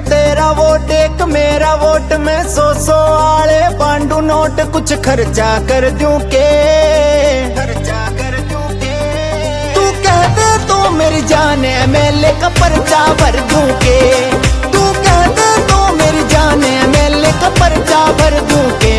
तेरा वोट एक मेरा वोट में 100 आले पांडू नोट कुछ खर्चा कर दूं के तू कह दे तो मेरी जान MLA का पर्चा भर दूं के तू कह दे तो मेरी जान MLA का पर्चा भर दूं के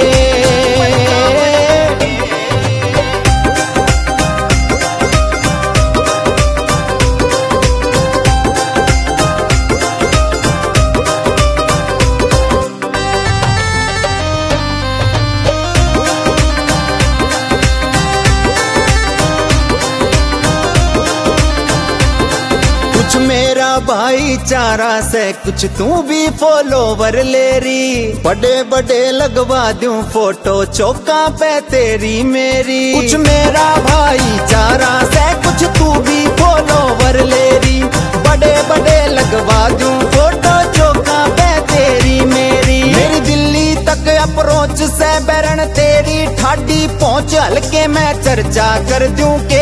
कुछ मेरा भाईचारा से कुछ तू भी फॉलोवर ले रही बड़े बड़े लगवा दूं फोटो चौका पे तेरी मेरी कुछ मेरा भाईचारा से कुछ तू भी फॉलोवर ले रही बड़े बड़े लगवा दूं फोटो चौका पे तेरी मेरी दिल्ली तक अप्रोच से बैरन तेरी ठाडी पहुंच हल्के मैं चर्चा कर दूं के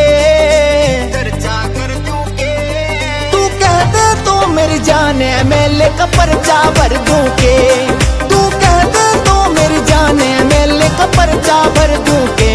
तो मेरी जान MLA का पर्चा भर दूं के तू कह दे तो मेरी जान MLA का पर्चा भर दूं के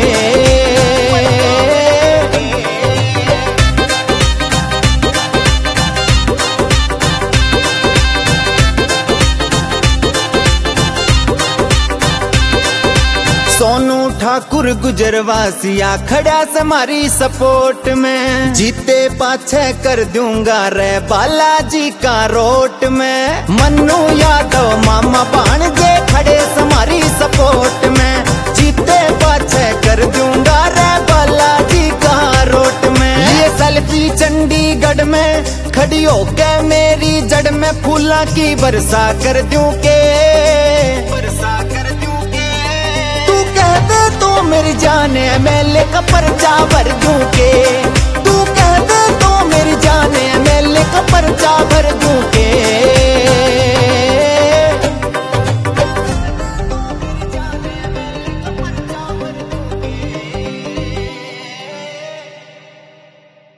सोनू ठाकुर गुजरवासिया खड़ा हमारी सपोर्ट में जीते पाछे कर दूंगा रे बालाजी का रोट में मन्नू यादव मामा भाणजे खड़े हमारी सपोर्ट में जीते पाछे कर दूंगा रे बालाजी का रोट में ये सेल्फी चंडीगढ़ में खड़ी होके मेरी जड़ में फूला की वर्षा कर दूं के तो मेरी जान MLA का पर्चा भर दूं के